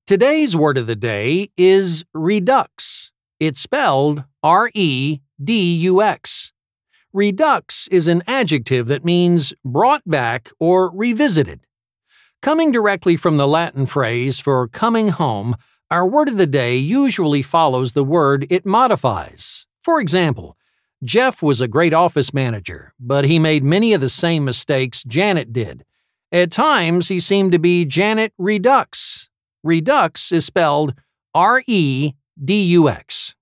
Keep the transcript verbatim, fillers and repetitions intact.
Today's word of the day is redux. It's spelled R E D U X. Redux is an adjective that means brought back or revisited. Coming directly from the Latin phrase for coming home, our word of the day usually follows the word it modifies. For example, Jeff was a great office manager, but he made many of the same mistakes Janet did. At times, he seemed to be Janet Redux. Redux is spelled R E D U X.